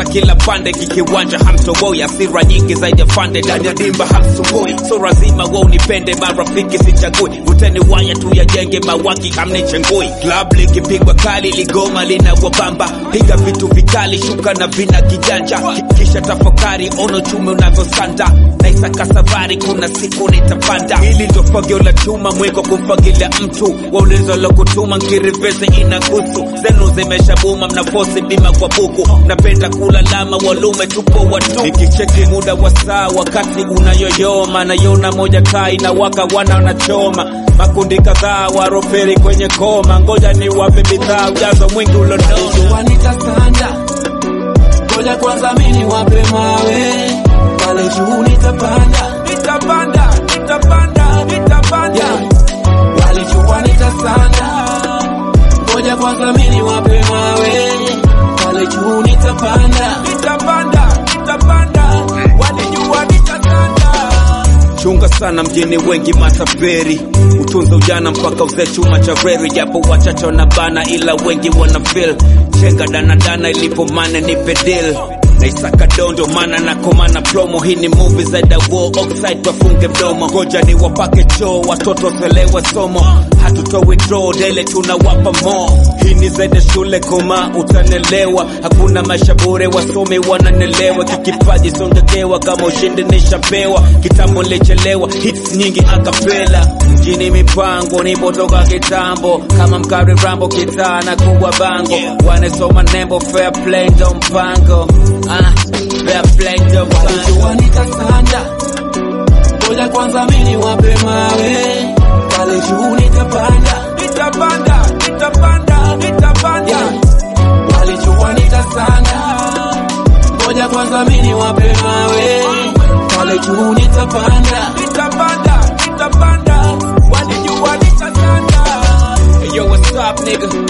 kila pande kikiwanja hamtoboi. Asira nyingi zaidi ya fande ndani ya dimba hamsumbui. So lazima wao nipende marafiki sichagui. Vuteni waya tu ya jenge mawaki hamnichengui. Club likipigwa kali ligoma lina wabamba. Piga vitu vikali shuka na vina kijanja. Kisha tafakari ono chume unavyosanda. Na isaka safari kuna siku nitapanda. Hili ndo fagio la chuma mwiko kumfagilia mtu. Waulizo lo kutuma nkirivese inakusu. Zenu zimeshabuma mnafosi bima kwa buku. Napenda kula lama walume tupo watu. Nikicheki muda wa saa wakati unayoyoma. Na yona moja tai na waka wana wanachoma. Makundi kadhaa waroferi kwenye koma. Ngoja ni wape bidhaa ujazo mwingi ulonoma. Wanita sanda ngoja kwanza mini wape mawe. Pale juu nitapanda. Nitapanda, nitapanda, nitapanda. Walijua nitasanda ngoja kwanza mini wape mawe. Pale juu nitapanda. Nitapanda, nitapanda. Walijua nitasanda. Chunga sana mjini wengi mataperi. Utunza ujana mpaka uze chuma cha reri. Japo wachacho na bana ila wengi wana feel. Chenga dana ilipo mane ni pedil. Na isaka dondo mana na komana promo. Hii ni movie zaida war oxide wafunge mdomo. Ngoja ni wapake choo watoto selewe somo. Hatutowi draw dele tunawapa mo. Hii ni zaida shule koma utanelewa. Hakuna maisha bure wasome wananelewa. Kikipaji songekewa kama ushindi nishapewa. Kitambo lechelewa hits nyingi akapela. Mjini mipango nipotoka kitambo. Kama mkari rambo kitana kubwa bango. Wanesoma nembo fair play ndo mpango. Fair play ndo mpango. Walijua nitasanda ngoja kwanza mini wape mawe. Pale juu nitapanda. Nitapanda, nitapanda, nitapanda. Walijua nitasanda ngoja kwanza mini wape mawe. Pale juu nitapanda. Nitapanda, nitapanda. Walijua nitasanda. Hey yo, what's up nigga?